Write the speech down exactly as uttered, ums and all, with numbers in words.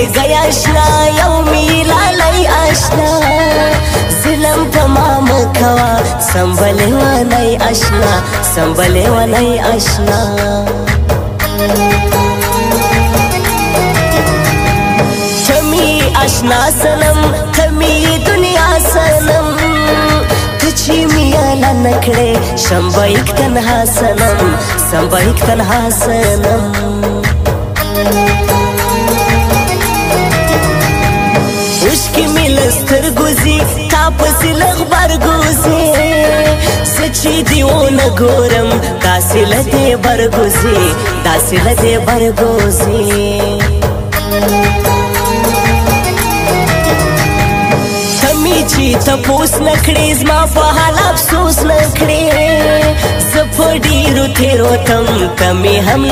زړګی اشنا یو میلالی اشنا ظلم په ما مه کوه سنبلې ونی اشنا سنبلې ونی اشنا تمی اشنا سنم تمی دنیا سنم تچی میالا نکڑے شمبایک تنها سنم سنبایک تنها سنم عشقی می لستر گوزی تا پسی لغبر گوزی سچی دیو نگورم داسی لده برگوزی داسی لده برگوزی تمی چی تپوس نکڑی زما پا حال افسوس نکڑی زپا ڈیرو تیرو تم تمی هم